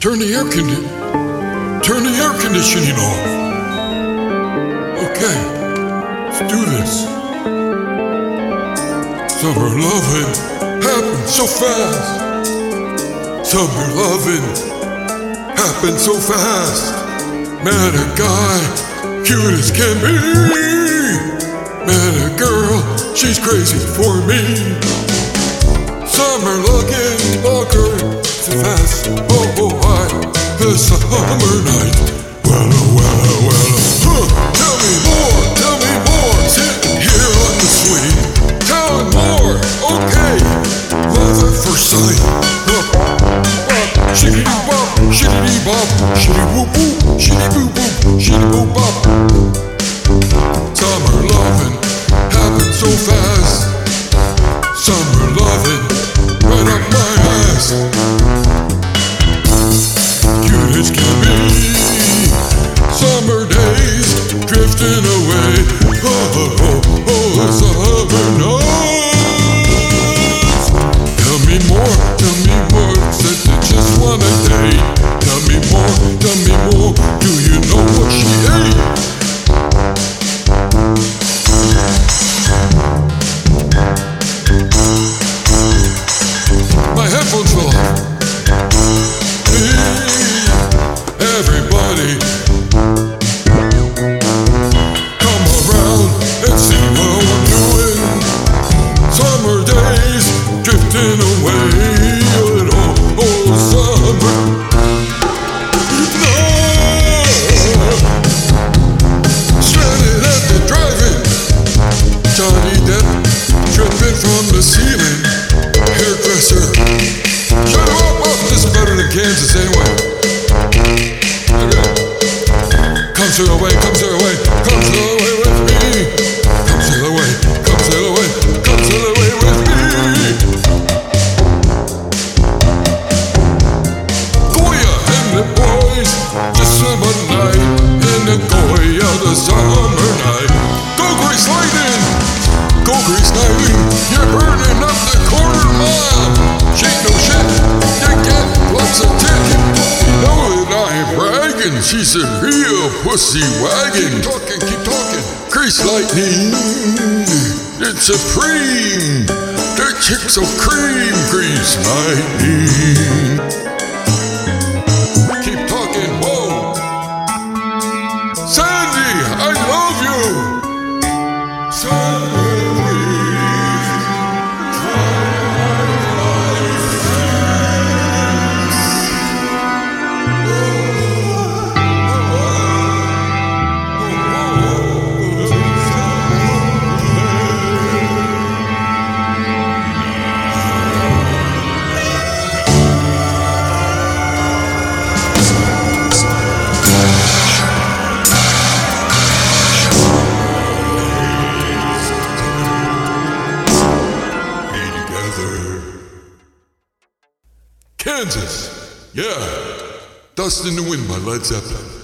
Turn the air conditioning off. Okay, let's do this. Summer loving happens so fast. Summer loving happens so fast. Met a guy, cute as can be. Met a girl, she's crazy for me. Summer looking longer so fast. Oh, oh, the summer night. Well, tell me more, sitting here on the suite. Tell me more, okay, love at first sight. Shiggity bop, shiggity bop, shitty whoop whoop, shitty boop boop, shitty boop bop. Summer loving happens so fast. Summer loving right up my ass. Cute as can be. Summer days drifting away. Oh, summer nights. Tell me more, said you just want a date. Tell me more, do you know what she ate? My headphones fell off. Everybody, come around and see how I'm doing. Summer days drifting away. Oh, summer. No! Stranded at the drive-in. Johnny Depp dripping from the ceiling. Hairdresser. Shut him up, this is better than Kansas anyway. Come sail away with me. Come sail away with me. Goya and the boys, the summer night, in the Goya, the summer night. Go Grease Lightning, you're burning up the quarter mile. Shake no shit, you get lots of ticket. You know that I ain't bragging, she's a real pussy wagon. Keep talking. Grease Lightning, it's supreme. The chicks of cream, Grease Lightning. Keep talking, whoa. Sandy, I love you. Sandy. Kansas, yeah, Dust in the Wind by Led Zeppelin.